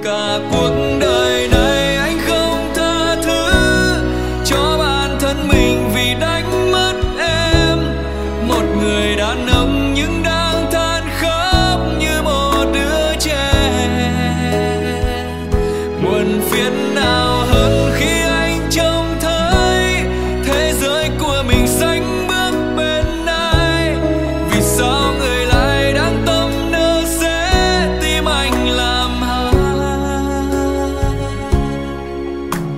cả cuộc đời này anh không tha thứ cho bản thân mình vì đánh mất em. Một người đàn ông nhưng đang than khóc như một đứa trẻ, muộn phiền nào